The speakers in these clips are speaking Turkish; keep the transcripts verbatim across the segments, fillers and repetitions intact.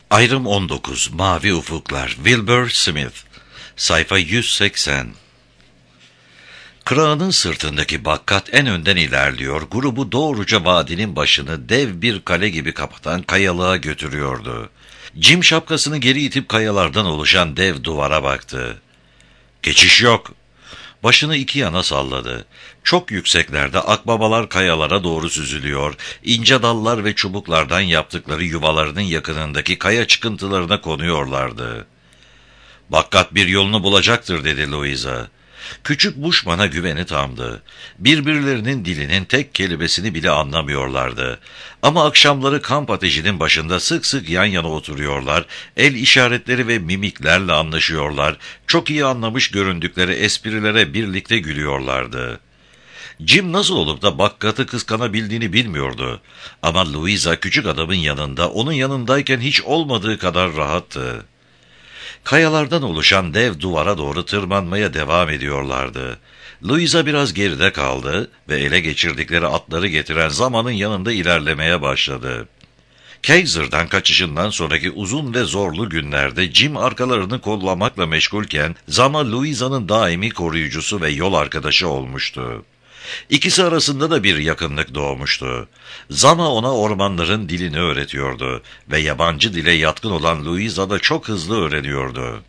Ayrım on dokuz. Mavi Ufuklar. Wilbur Smith. Sayfa yüz seksen. Kırağının sırtındaki bakkat en önden ilerliyor, grubu doğruca vadinin başını dev bir kale gibi kapatan kayalığa götürüyordu. Jim şapkasını geri itip kayalardan oluşan dev duvara baktı. "Geçiş yok." Başını iki yana salladı. Çok yükseklerde akbabalar kayalara doğru süzülüyor, ince dallar ve çubuklardan yaptıkları yuvalarının yakınındaki kaya çıkıntılarına konuyorlardı. "Bakkat bir yolunu bulacaktır," dedi Louisa. Küçük Bushman'a güveni tamdı. Birbirlerinin dilinin tek kelimesini bile anlamıyorlardı. Ama akşamları kamp ateşinin başında sık sık yan yana oturuyorlar, el işaretleri ve mimiklerle anlaşıyorlar, çok iyi anlamış göründükleri esprilere birlikte gülüyorlardı. Jim nasıl olup da Bakkat'ı kıskanabildiğini bilmiyordu. Ama Louisa küçük adamın yanında, onun yanındayken hiç olmadığı kadar rahattı. Kayalardan oluşan dev duvara doğru tırmanmaya devam ediyorlardı. Louisa biraz geride kaldı ve ele geçirdikleri atları getiren zamanın yanında ilerlemeye başladı. Kaiser'dan kaçışından sonraki uzun ve zorlu günlerde Jim arkalarını kollamakla meşgulken Zama Louisa'nın daimi koruyucusu ve yol arkadaşı olmuştu. İkisi arasında da bir yakınlık doğmuştu. Zama ona ormanların dilini öğretiyordu ve yabancı dile yatkın olan Louisa da çok hızlı öğreniyordu.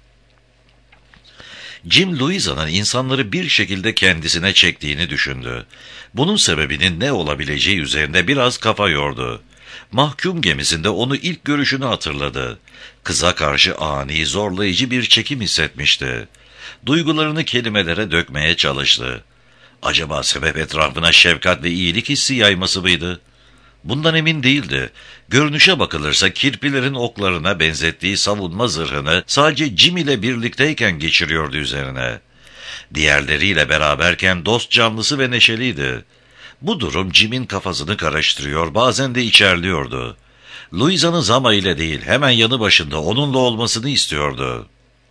Jim, Louisa'nın insanları bir şekilde kendisine çektiğini düşündü. Bunun sebebinin ne olabileceği üzerinde biraz kafa yordu. Mahkum gemisinde onu ilk görüşünü hatırladı. Kıza karşı ani, zorlayıcı bir çekim hissetmişti. Duygularını kelimelere dökmeye çalıştı. Acaba sebep etrafına şefkat ve iyilik hissi yayması mıydı? Bundan emin değildi. Görünüşe bakılırsa kirpilerin oklarına benzettiği savunma zırhını sadece Jim ile birlikteyken geçiriyordu üzerine. Diğerleriyle beraberken dost canlısı ve neşeliydi. Bu durum Jim'in kafasını karıştırıyor, bazen de içerliyordu. Louisa'nın Zama ile değil, hemen yanı başında onunla olmasını istiyordu.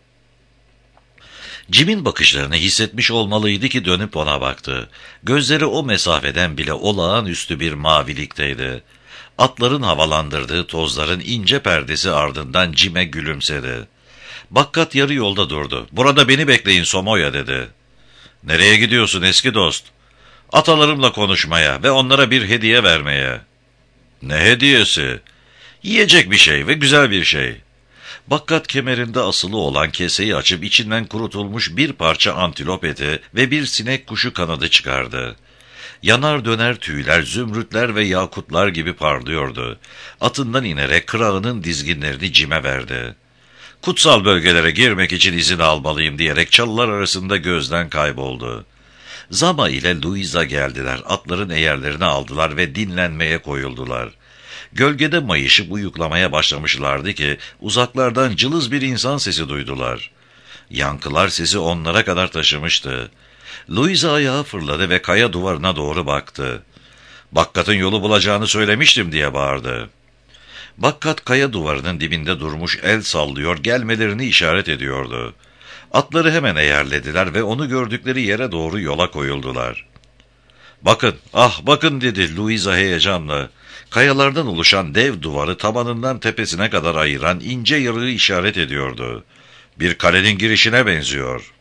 Jim'in bakışlarını hissetmiş olmalıydı ki dönüp ona baktı. Gözleri o mesafeden bile olağanüstü bir mavilikteydi. Atların havalandırdığı tozların ince perdesi ardından Jim'e gülümsedi. Bakkat yarı yolda durdu. "Burada beni bekleyin Somoya," dedi. "Nereye gidiyorsun eski dost?" "Atalarımla konuşmaya ve onlara bir hediye vermeye." "Ne hediyesi?" "Yiyecek bir şey ve güzel bir şey." Bakkat kemerinde asılı olan keseyi açıp içinden kurutulmuş bir parça antilop eti ve bir sinek kuşu kanadı çıkardı. Yanar döner tüyler, zümrütler ve yakutlar gibi parlıyordu. Atından inerek kırağının dizginlerini Jim'e verdi. "Kutsal bölgelere girmek için izin almalıyım," diyerek çalılar arasında gözden kayboldu. Zama ile Louisa geldiler, atların eğerlerini aldılar ve dinlenmeye koyuldular. Gölgede mayışıp uyuklamaya başlamışlardı ki uzaklardan cılız bir insan sesi duydular. Yankılar sesi onlara kadar taşımıştı. Louisa ayağa fırladı ve kaya duvarına doğru baktı. "Bakkat'ın yolu bulacağını söylemiştim," diye bağırdı. Bakkat kaya duvarının dibinde durmuş, el sallıyor, gelmelerini işaret ediyordu. Atları hemen eğerlediler ve onu gördükleri yere doğru yola koyuldular. "Bakın, ah bakın," dedi Louisa heyecanla. Kayalardan oluşan dev duvarı tabanından tepesine kadar ayıran ince yarığı işaret ediyordu. "Bir kalenin girişine benziyor."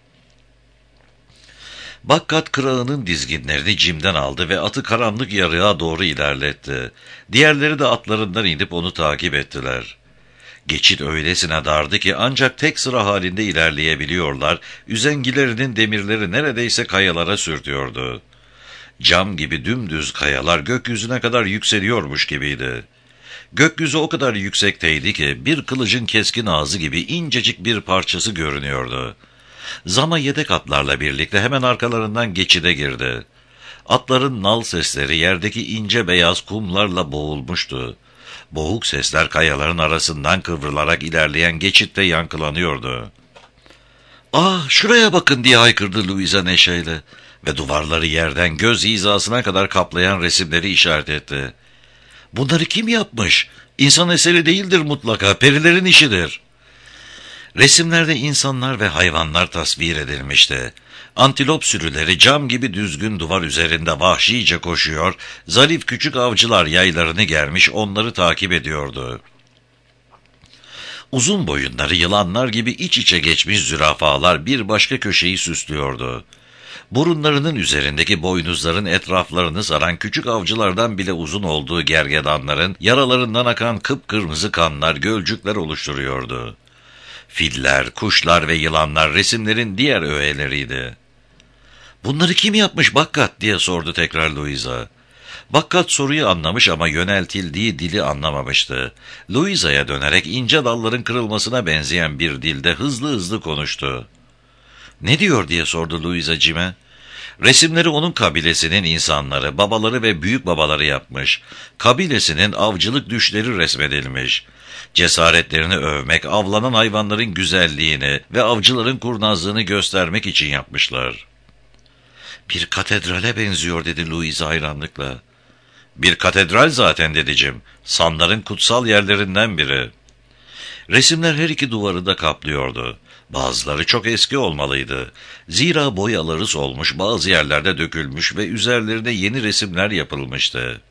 Bakkat kırağının dizginlerini Jim'den aldı ve atı karanlık yarığa doğru ilerletti. Diğerleri de atlarından inip onu takip ettiler. Geçit öylesine dardı ki ancak tek sıra halinde ilerleyebiliyorlar, üzengilerinin demirleri neredeyse kayalara sürtüyordu. Cam gibi dümdüz kayalar gökyüzüne kadar yükseliyormuş gibiydi. Gökyüzü o kadar yüksekteydi ki bir kılıcın keskin ağzı gibi incecik bir parçası görünüyordu. Zama yedek atlarla birlikte hemen arkalarından geçide girdi. Atların nal sesleri yerdeki ince beyaz kumlarla boğulmuştu. Boğuk sesler kayaların arasından kıvrılarak ilerleyen geçitte yankılanıyordu. "Ah, şuraya bakın," diye haykırdı Louisa neşeyle ve duvarları yerden göz hizasına kadar kaplayan resimleri işaret etti. "Bunları kim yapmış? İnsan eseri değildir mutlaka, perilerin işidir." Resimlerde insanlar ve hayvanlar tasvir edilmişti. Antilop sürüleri cam gibi düzgün duvar üzerinde vahşice koşuyor, zarif küçük avcılar yaylarını germiş onları takip ediyordu. Uzun boyunları yılanlar gibi iç içe geçmiş zürafalar bir başka köşeyi süslüyordu. Burunlarının üzerindeki boynuzların etraflarını saran küçük avcılardan bile uzun olduğu gergedanların yaralarından akan kıpkırmızı kanlar gölcükler oluşturuyordu. Filler, kuşlar ve yılanlar resimlerin diğer öğeleriydi. "Bunları kim yapmış Bakkat?" diye sordu tekrar Louisa. Bakkat soruyu anlamış ama yöneltildiği dili anlamamıştı. Louisa'ya dönerek ince dalların kırılmasına benzeyen bir dilde hızlı hızlı konuştu. "Ne diyor?" diye sordu Louisa Jim'e. Resimleri onun kabilesinin insanları, babaları ve büyük babaları yapmış. Kabilesinin avcılık düşleri resmedilmiş. Cesaretlerini övmek, avlanan hayvanların güzelliğini ve avcıların kurnazlığını göstermek için yapmışlar. "Bir katedrale benziyor," dedi Louisa hayranlıkla. "Bir katedral zaten," dedi Jim. "Sanların kutsal yerlerinden biri." Resimler her iki duvarı da kaplıyordu. Bazıları çok eski olmalıydı. Zira boyaları solmuş, bazı yerlerde dökülmüş ve üzerlerine yeni resimler yapılmıştı.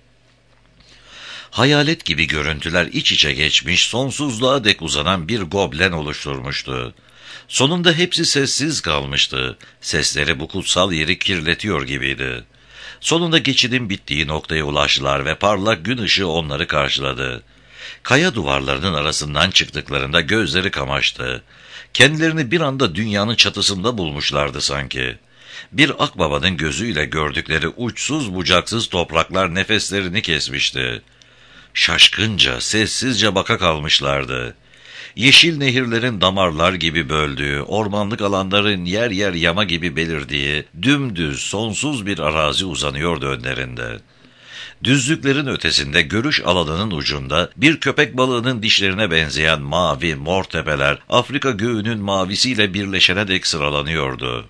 Hayalet gibi görüntüler iç içe geçmiş, sonsuzluğa dek uzanan bir goblen oluşturmuştu. Sonunda hepsi sessiz kalmıştı. Sesleri bu kutsal yeri kirletiyor gibiydi. Sonunda geçidin bittiği noktaya ulaştılar ve parlak gün ışığı onları karşıladı. Kaya duvarlarının arasından çıktıklarında gözleri kamaştı. Kendilerini bir anda dünyanın çatısında bulmuşlardı sanki. Bir akbabanın gözüyle gördükleri uçsuz bucaksız topraklar nefeslerini kesmişti. Şaşkınca, sessizce baka kalmışlardı. Yeşil nehirlerin damarlar gibi böldüğü, ormanlık alanların yer yer yama gibi belirdiği, dümdüz, sonsuz bir arazi uzanıyordu önlerinde. Düzlüklerin ötesinde görüş alanının ucunda bir köpek balığının dişlerine benzeyen mavi, mor tepeler Afrika göğünün mavisiyle birleşene dek sıralanıyordu.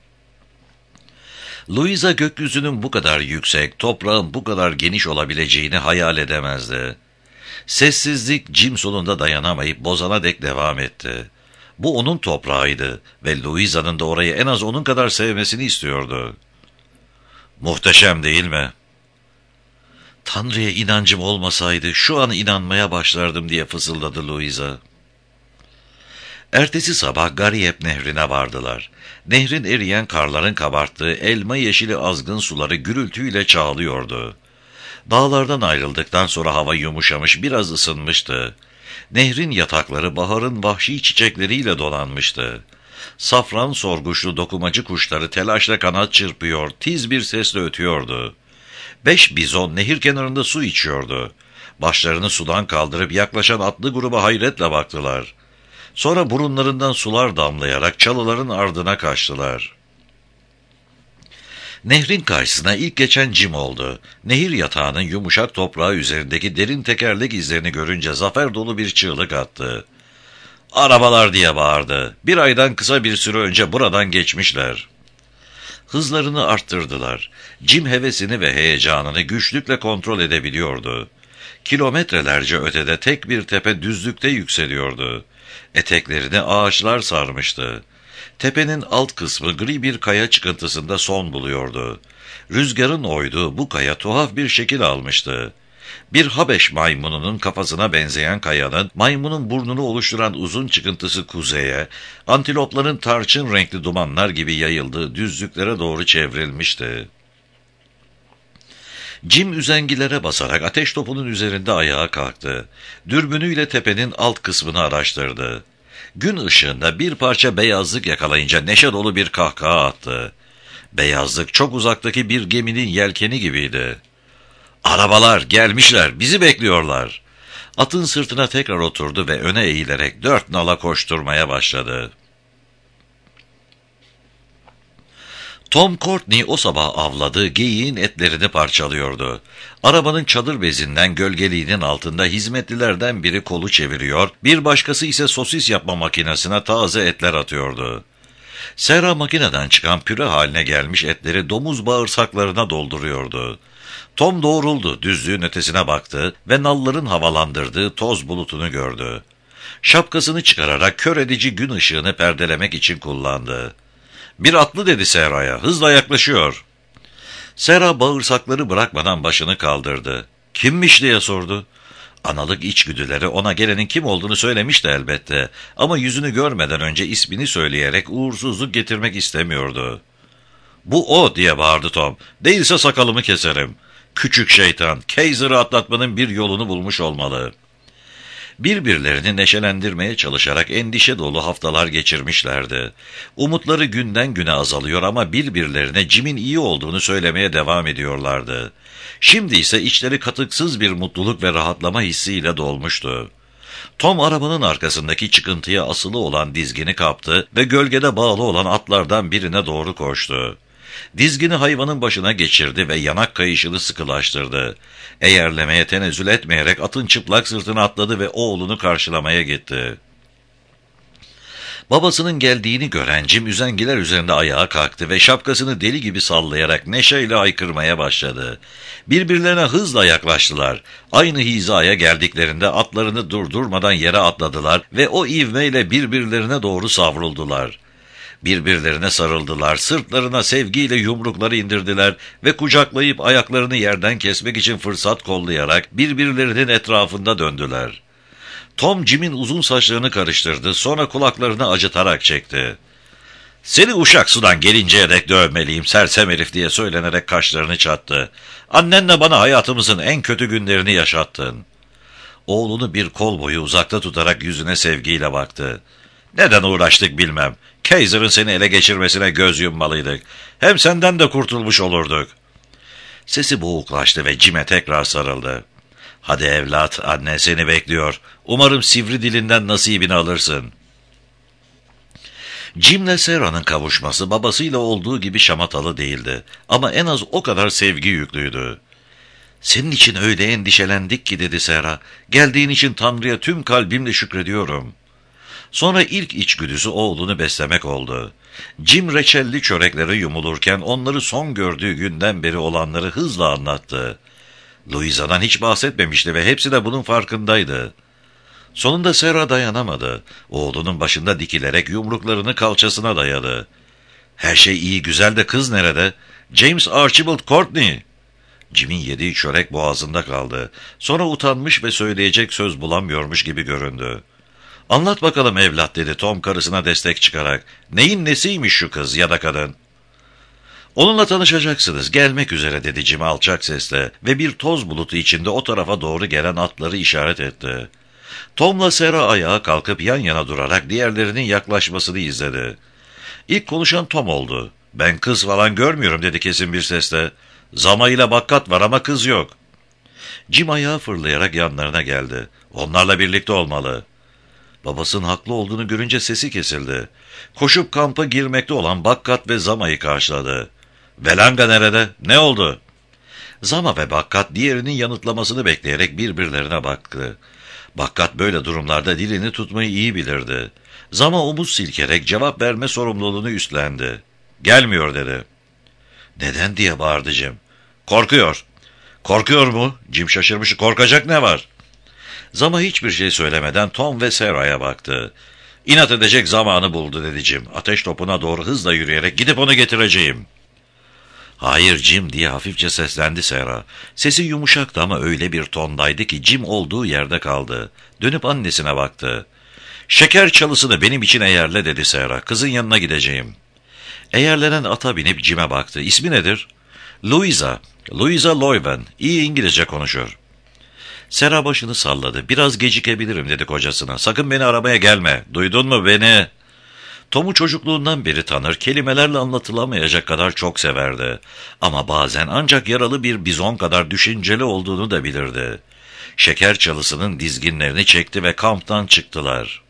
Louisa gökyüzünün bu kadar yüksek, toprağın bu kadar geniş olabileceğini hayal edemezdi. Sessizlik Jim sonunda dayanamayıp bozana dek devam etti. Bu onun toprağıydı ve Louisa'nın da orayı en az onun kadar sevmesini istiyordu. "Muhteşem değil mi?" "Tanrı'ya inancım olmasaydı şu an inanmaya başlardım," diye fısıldadı Louisa. Ertesi sabah Gariyep Nehri'ne vardılar. Nehrin eriyen karların kabarttığı elma yeşili azgın suları gürültüyle çağlıyordu. Dağlardan ayrıldıktan sonra hava yumuşamış, biraz ısınmıştı. Nehrin yatakları baharın vahşi çiçekleriyle donanmıştı. Safran sorguçlu dokumacı kuşları telaşla kanat çırpıyor, tiz bir sesle ötüyordu. Beş bizon nehir kenarında su içiyordu. Başlarını sudan kaldırıp yaklaşan atlı gruba hayretle baktılar. Sonra burunlarından sular damlayarak çalıların ardına kaçtılar. Nehrin karşısına ilk geçen Jim oldu. Nehir yatağının yumuşak toprağı üzerindeki derin tekerlek izlerini görünce zafer dolu bir çığlık attı. "Arabalar!" diye bağırdı. "Bir aydan kısa bir süre önce buradan geçmişler." Hızlarını arttırdılar. Jim hevesini ve heyecanını güçlükle kontrol edebiliyordu. Kilometrelerce ötede tek bir tepe düzlükte yükseliyordu. Eteklerini ağaçlar sarmıştı. Tepenin alt kısmı gri bir kaya çıkıntısında son buluyordu. Rüzgarın oyduğu bu kaya tuhaf bir şekil almıştı. Bir Habeş maymununun kafasına benzeyen kayanın, maymunun burnunu oluşturan uzun çıkıntısı kuzeye, antilopların tarçın renkli dumanlar gibi yayıldığı düzlüklere doğru çevrilmişti. Jim üzengilere basarak ateş topunun üzerinde ayağa kalktı. Dürbünüyle tepenin alt kısmını araştırdı. Gün ışığında bir parça beyazlık yakalayınca neşe dolu bir kahkaha attı. Beyazlık çok uzaktaki bir geminin yelkeni gibiydi. "Arabalar gelmişler, bizi bekliyorlar." Atın sırtına tekrar oturdu ve öne eğilerek dört nala koşturmaya başladı. Tom Courtney o sabah avladığı geyiğin etlerini parçalıyordu. Arabanın çadır bezinden gölgeliğinin altında hizmetlilerden biri kolu çeviriyor, bir başkası ise sosis yapma makinesine taze etler atıyordu. Sarah makineden çıkan püre haline gelmiş etleri domuz bağırsaklarına dolduruyordu. Tom doğruldu, düzlüğün ötesine baktı ve nalların havalandırdığı toz bulutunu gördü. Şapkasını çıkararak kör edici gün ışığını perdelemek için kullandı. "Bir atlı," dedi Sarah'a, "hızla yaklaşıyor." Sarah bağırsakları bırakmadan başını kaldırdı. "Kimmiş?" diye sordu. Analık içgüdüleri ona gelenin kim olduğunu söylemişti elbette, ama yüzünü görmeden önce ismini söyleyerek uğursuzluk getirmek istemiyordu. ''Bu o!'' diye bağırdı Tom. ''Değilse sakalımı keserim. Küçük şeytan, Kaiser'ı atlatmanın bir yolunu bulmuş olmalı.'' Birbirlerini neşelendirmeye çalışarak endişe dolu haftalar geçirmişlerdi. Umutları günden güne azalıyor ama birbirlerine Jim'in iyi olduğunu söylemeye devam ediyorlardı. Şimdi ise içleri katıksız bir mutluluk ve rahatlama hissiyle dolmuştu. Tom arabanın arkasındaki çıkıntıya asılı olan dizgini kaptı ve gölgede bağlı olan atlardan birine doğru koştu. Dizgini hayvanın başına geçirdi ve yanak kayışını sıkılaştırdı. Eğerlemeye tenezzül etmeyerek atın çıplak sırtına atladı ve oğlunu karşılamaya gitti. Babasının geldiğini gören Jim üzengiler üzerinde ayağa kalktı ve şapkasını deli gibi sallayarak neşeyle haykırmaya başladı. Birbirlerine hızla yaklaştılar. Aynı hizaya geldiklerinde atlarını durdurmadan yere atladılar ve o ivmeyle birbirlerine doğru savruldular. Birbirlerine sarıldılar, sırtlarına sevgiyle yumrukları indirdiler ve kucaklayıp ayaklarını yerden kesmek için fırsat kollayarak birbirlerinin etrafında döndüler. Tom Jim'in uzun saçlarını karıştırdı, sonra kulaklarını acıtarak çekti. ''Seni uşak sudan gelinceye dek dövmeliyim sersem herif'' diye söylenerek kaşlarını çattı. ''Annenle bana hayatımızın en kötü günlerini yaşattın.'' Oğlunu bir kol boyu uzakta tutarak yüzüne sevgiyle baktı. ''Neden uğraştık bilmem. Kaiser'ın seni ele geçirmesine göz yummalıydık. Hem senden de kurtulmuş olurduk.'' Sesi boğuklaştı ve Jim'e tekrar sarıldı. ''Hadi evlat, anne seni bekliyor. Umarım sivri dilinden nasibini alırsın.'' Jim'le Sarah'nın kavuşması babasıyla olduğu gibi şamatalı değildi. Ama en az o kadar sevgi yüklüydü. ''Senin için öyle endişelendik ki'' dedi Sarah. ''Geldiğin için Tanrı'ya tüm kalbimle şükrediyorum.'' Sonra ilk içgüdüsü oğlunu beslemek oldu. Jim reçelli çöreklere yumulurken onları son gördüğü günden beri olanları hızla anlattı. Louisa'dan hiç bahsetmemişti ve hepsi de bunun farkındaydı. Sonunda Sarah dayanamadı. Oğlunun başında dikilerek yumruklarını kalçasına dayadı. ''Her şey iyi güzel de kız nerede? James Archibald Courtney.'' Jim'in yediği çörek boğazında kaldı. Sonra utanmış ve söyleyecek söz bulamıyormuş gibi göründü. ''Anlat bakalım evlat'' dedi Tom karısına destek çıkarak. ''Neyin nesiymiş şu kız ya da kadın?'' ''Onunla tanışacaksınız, gelmek üzere'' dedi Jim alçak sesle ve bir toz bulutu içinde o tarafa doğru gelen atları işaret etti. Tom'la Sarah ayağa kalkıp yan yana durarak diğerlerinin yaklaşmasını izledi. İlk konuşan Tom oldu. ''Ben kız falan görmüyorum'' dedi kesin bir sesle. ''Zama ile Bakkat var ama kız yok.'' Jim ayağa fırlayarak yanlarına geldi. ''Onlarla birlikte olmalı.'' Babasının haklı olduğunu görünce sesi kesildi. Koşup kampa girmekte olan Bakkat ve Zama'yı karşıladı. ''Velanga nerede? Ne oldu?'' Zama ve Bakkat diğerinin yanıtlamasını bekleyerek birbirlerine baktı. Bakkat böyle durumlarda dilini tutmayı iyi bilirdi. Zama omuz silkerek cevap verme sorumluluğunu üstlendi. ''Gelmiyor'' dedi. ''Neden?'' diye bağırdı Jim. ''Korkuyor.'' ''Korkuyor mu?'' Jim şaşırmış. ''Korkacak ne var?'' Zama hiçbir şey söylemeden Tom ve Sarah'a baktı. ''İnat edecek zamanı buldu'' dedi Jim. Ateş topuna doğru hızla yürüyerek ''Gidip onu getireceğim.'' ''Hayır Jim'' diye hafifçe seslendi Sarah. Sesi yumuşaktı ama öyle bir tondaydı ki Jim olduğu yerde kaldı. Dönüp annesine baktı. ''Şeker çalısını benim için eğerle'' dedi Sarah. ''Kızın yanına gideceğim.'' Eğerlenen ata binip Jim'e baktı. ''İsmi nedir?'' ''Louisa. Louisa Loyven. İyi İngilizce konuşur.'' Sarah başını salladı. ''Biraz gecikebilirim'' dedi kocasına. ''Sakın beni aramaya gelme. Duydun mu beni?'' Tom'u çocukluğundan beri tanır, kelimelerle anlatılamayacak kadar çok severdi. Ama bazen ancak yaralı bir bizon kadar düşünceli olduğunu da bilirdi. Şeker çalısının dizginlerini çekti ve kamptan çıktılar.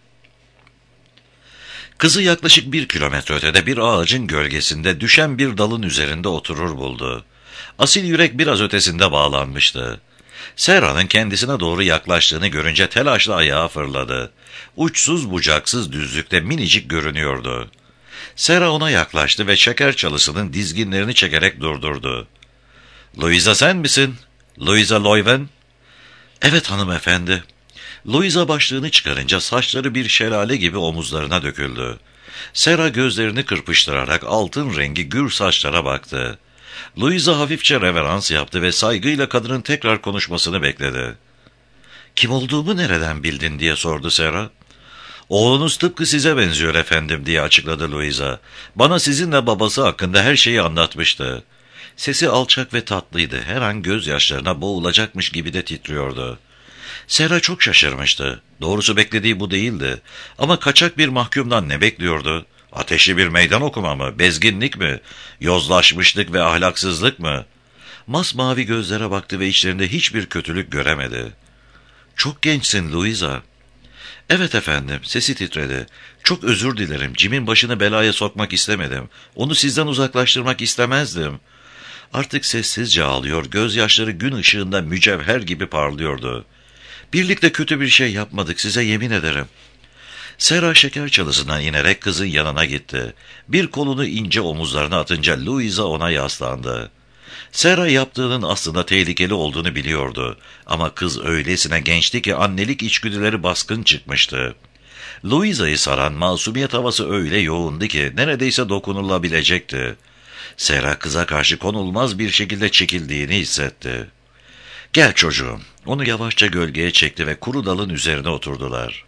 Kızı yaklaşık bir kilometre ötede bir ağacın gölgesinde düşen bir dalın üzerinde oturur buldu. Asil yürek biraz ötesinde bağlanmıştı. Sarah'ın kendisine doğru yaklaştığını görünce telaşla ayağa fırladı. Uçsuz bucaksız düzlükte minicik görünüyordu. Sarah ona yaklaştı ve şeker çalısının dizginlerini çekerek durdurdu. ''Louisa sen misin? Louisa Loyven?'' ''Evet hanımefendi.'' Louisa başlığını çıkarınca saçları bir şelale gibi omuzlarına döküldü. Sarah gözlerini kırpıştırarak altın rengi gür saçlara baktı. Louisa hafifçe reverans yaptı ve saygıyla kadının tekrar konuşmasını bekledi. Kim olduğumu nereden bildin diye sordu Sera. Oğlunuz tıpkı size benziyor efendim diye açıkladı Louisa. Bana sizinle babası hakkında her şeyi anlatmıştı. Sesi alçak ve tatlıydı. Her an gözyaşlarına boğulacakmış gibi de titriyordu. Sera çok şaşırmıştı. Doğrusu beklediği bu değildi. Ama kaçak bir mahkumdan ne bekliyordu? Ateşli bir meydan okuma mı? Bezginlik mi? Yozlaşmışlık ve ahlaksızlık mı? Masmavi gözlere baktı ve içlerinde hiçbir kötülük göremedi. "Çok gençsin Louisa." "Evet efendim," sesi titredi. "Çok özür dilerim. Jim'in başını belaya sokmak istemedim. Onu sizden uzaklaştırmak istemezdim." Artık sessizce ağlıyor, gözyaşları gün ışığında mücevher gibi parlıyordu. "Birlikte kötü bir şey yapmadık, size yemin ederim." Sera şeker çalısından inerek kızın yanına gitti. Bir kolunu ince omuzlarına atınca Louisa ona yaslandı. Sera yaptığının aslında tehlikeli olduğunu biliyordu. Ama kız öylesine gençti ki annelik içgüdüleri baskın çıkmıştı. Louisa'yı saran masumiyet havası öyle yoğundu ki neredeyse dokunulabilecekti. Sera kıza karşı konulmaz bir şekilde çekildiğini hissetti. "Gel çocuğum." Onu yavaşça gölgeye çekti ve kuru dalın üzerine oturdular.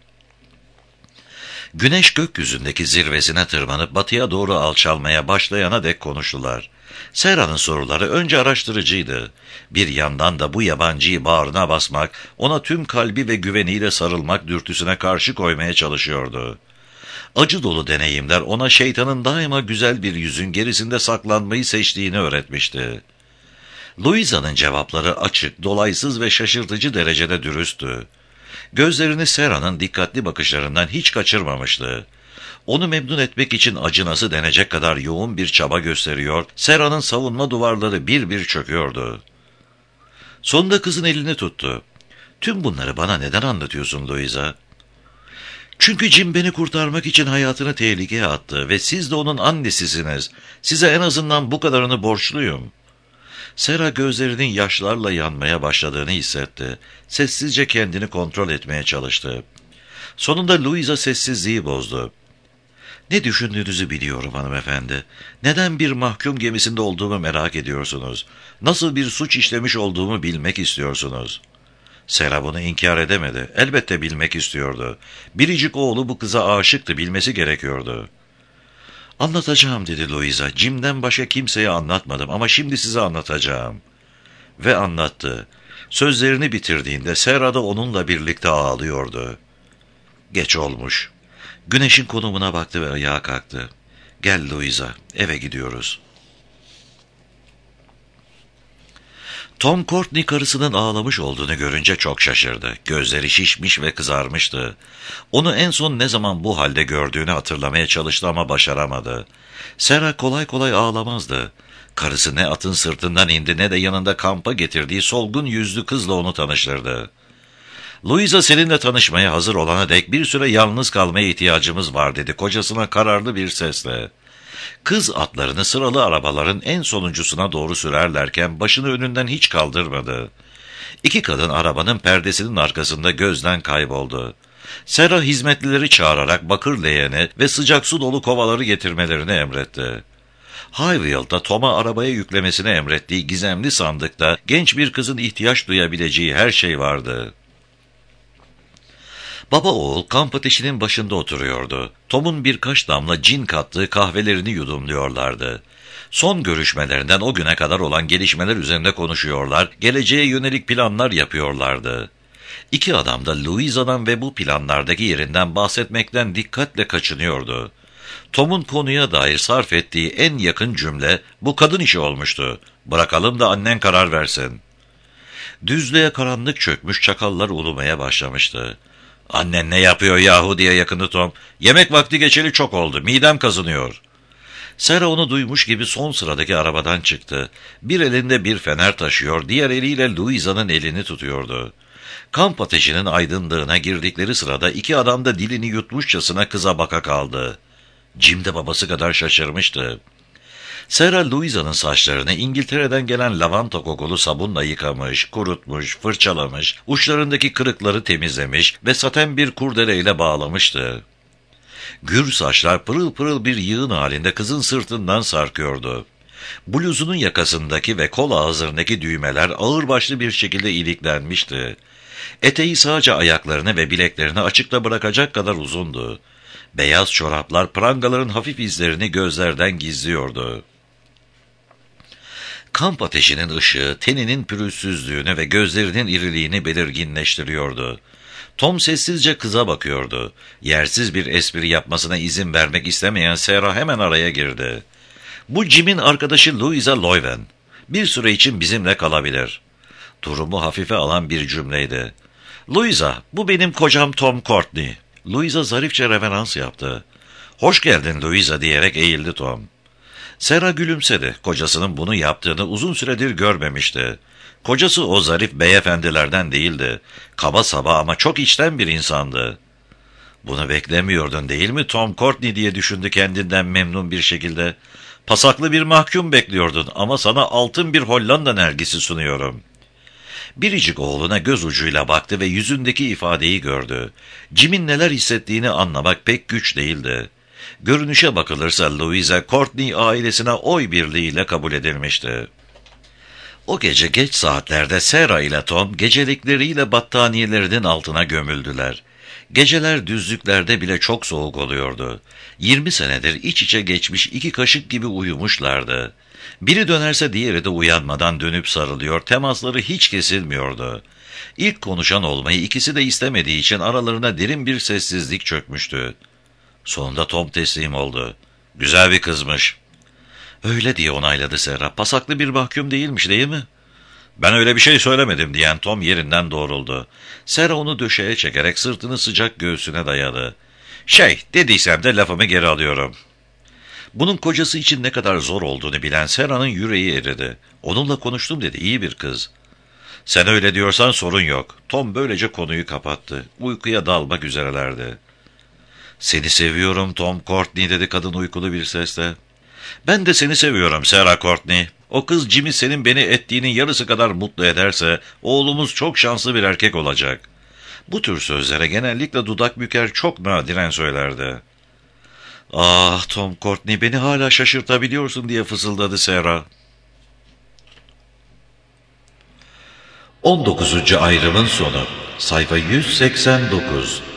Güneş gökyüzündeki zirvesine tırmanıp batıya doğru alçalmaya başlayana dek konuştular. Sera'nın soruları önce araştırıcıydı. Bir yandan da bu yabancıyı bağrına basmak, ona tüm kalbi ve güveniyle sarılmak dürtüsüne karşı koymaya çalışıyordu. Acı dolu deneyimler ona şeytanın daima güzel bir yüzün gerisinde saklanmayı seçtiğini öğretmişti. Louisa'nın cevapları açık, dolaysız ve şaşırtıcı derecede dürüsttü. Gözlerini Sera'nın dikkatli bakışlarından hiç kaçırmamıştı. Onu memnun etmek için acınası denecek kadar yoğun bir çaba gösteriyor, Sera'nın savunma duvarları bir bir çöküyordu. Sonunda kızın elini tuttu. "Tüm bunları bana neden anlatıyorsun Louisa?" "Çünkü Jim beni kurtarmak için hayatını tehlikeye attı ve siz de onun annesisiniz. Size en azından bu kadarını borçluyum." Sera gözlerinin yaşlarla yanmaya başladığını hissetti. Sessizce kendini kontrol etmeye çalıştı. Sonunda Louisa sessizliği bozdu. "Ne düşündüğünüzü biliyorum hanımefendi. Neden bir mahkum gemisinde olduğumu merak ediyorsunuz? Nasıl bir suç işlemiş olduğumu bilmek istiyorsunuz?" Sera bunu inkar edemedi. Elbette bilmek istiyordu. Biricik oğlu bu kıza aşıktı, bilmesi gerekiyordu. "Anlatacağım," dedi Louisa. "Jim'den başka kimseye anlatmadım ama şimdi size anlatacağım." Ve anlattı. Sözlerini bitirdiğinde Sera da onunla birlikte ağlıyordu. Geç olmuş. Güneşin konumuna baktı ve ayağa kalktı. "Gel Louisa, eve gidiyoruz." Tom Courtney karısının ağlamış olduğunu görünce çok şaşırdı. Gözleri şişmiş ve kızarmıştı. Onu en son ne zaman bu halde gördüğünü hatırlamaya çalıştı ama başaramadı. Sera kolay kolay ağlamazdı. Karısı ne atın sırtından indi ne de yanında kampa getirdiği solgun yüzlü kızla onu tanıştırdı. "Louisa seninle tanışmaya hazır olana dek bir süre yalnız kalmaya ihtiyacımız var," dedi kocasına kararlı bir sesle. Kız atlarını sıralı arabaların en sonuncusuna doğru sürerlerken başını önünden hiç kaldırmadı. İki kadın arabanın perdesinin arkasında gözden kayboldu. Sera hizmetlileri çağırarak bakır leğeni ve sıcak su dolu kovaları getirmelerini emretti. Highville'da Tom'a arabaya yüklemesini emrettiği gizemli sandıkta genç bir kızın ihtiyaç duyabileceği her şey vardı. Baba oğul kamp ateşinin başında oturuyordu. Tom'un birkaç damla cin kattığı kahvelerini yudumluyorlardı. Son görüşmelerinden o güne kadar olan gelişmeler üzerinde konuşuyorlar, geleceğe yönelik planlar yapıyorlardı. İki adam da Louisa'dan ve bu planlardaki yerinden bahsetmekten dikkatle kaçınıyordu. Tom'un konuya dair sarf ettiği en yakın cümle bu kadın işi olmuştu. "Bırakalım da annen karar versin." Düzlüğe karanlık çökmüş, çakallar ulumaya başlamıştı. "Annen ne yapıyor yahu?" diye yakındı Tom. "Yemek vakti geçeli çok oldu, midem kazınıyor." Sera onu duymuş gibi son sıradaki arabadan çıktı. Bir elinde bir fener taşıyor, diğer eliyle Louisa'nın elini tutuyordu. Kamp ateşinin aydınlığına girdikleri sırada iki adam da dilini yutmuşçasına kıza baka kaldı. Jim de babası kadar şaşırmıştı. Sera Louisa'nın saçlarını İngiltere'den gelen lavanta kokulu sabunla yıkamış, kurutmuş, fırçalamış, uçlarındaki kırıkları temizlemiş ve saten bir kurdeleyle bağlamıştı. Gür saçlar pırıl pırıl bir yığın halinde kızın sırtından sarkıyordu. Bluzunun yakasındaki ve kol ağızlarındaki düğmeler ağırbaşlı bir şekilde iliklenmişti. Eteği sadece ayaklarını ve bileklerini açıkta bırakacak kadar uzundu. Beyaz çoraplar prangaların hafif izlerini gözlerden gizliyordu. Kamp ateşinin ışığı teninin pürüzsüzlüğünü ve gözlerinin iriliğini belirginleştiriyordu. Tom sessizce kıza bakıyordu. Yersiz bir espri yapmasına izin vermek istemeyen Sarah hemen araya girdi. "Bu Jim'in arkadaşı Louisa Loyven. Bir süre için bizimle kalabilir." Durumu hafife alan bir cümleydi. "Louisa, bu benim kocam Tom Courtney." Louisa zarifçe reverans yaptı. "Hoş geldin Louisa," diyerek eğildi Tom. Sarah gülümsedi. Kocasının bunu yaptığını uzun süredir görmemişti. Kocası o zarif beyefendilerden değildi. Kaba saba ama çok içten bir insandı. "Bunu beklemiyordun değil mi Tom Courtney?" diye düşündü kendinden memnun bir şekilde. "Pasaklı bir mahkum bekliyordun ama sana altın bir Hollanda nergisi sunuyorum." Biricik oğluna göz ucuyla baktı ve yüzündeki ifadeyi gördü. Jim'in neler hissettiğini anlamak pek güç değildi. Görünüşe bakılırsa Louisa Courtney ailesine oy birliğiyle kabul edilmişti. O gece geç saatlerde Sarah ile Tom gecelikleriyle battaniyelerinin altına gömüldüler. Geceler düzlüklerde bile çok soğuk oluyordu. Yirmi senedir iç içe geçmiş iki kaşık gibi uyumuşlardı. Biri dönerse diğeri de uyanmadan dönüp sarılıyor, temasları hiç kesilmiyordu. İlk konuşan olmayı ikisi de istemediği için aralarına derin bir sessizlik çökmüştü. Sonunda Tom teslim oldu. "Güzel bir kızmış." "Öyle," diye onayladı Sarah. "Pasaklı bir mahkum değilmiş değil mi?" "Ben öyle bir şey söylemedim," diyen Tom yerinden doğruldu. Sarah onu döşeye çekerek sırtını sıcak göğsüne dayadı. "Şey, dediysem de lafımı geri alıyorum." Bunun kocası için ne kadar zor olduğunu bilen Sarah'nın yüreği eridi. "Onunla konuştum," dedi, "iyi bir kız." "Sen öyle diyorsan sorun yok." Tom böylece konuyu kapattı. Uykuya dalmak üzerelerdi. "Seni seviyorum Tom Courtney," dedi kadın uykulu bir sesle. "Ben de seni seviyorum Sarah Courtney. O kız Jimmy senin beni ettiğinin yarısı kadar mutlu ederse oğlumuz çok şanslı bir erkek olacak." Bu tür sözlere genellikle dudak büker, çok nadiren söylerdi. "Ah Tom Courtney, beni hala şaşırtabiliyorsun," diye fısıldadı Sarah. on dokuzuncu ayrımın sonu. Sayfa yüz seksen dokuz.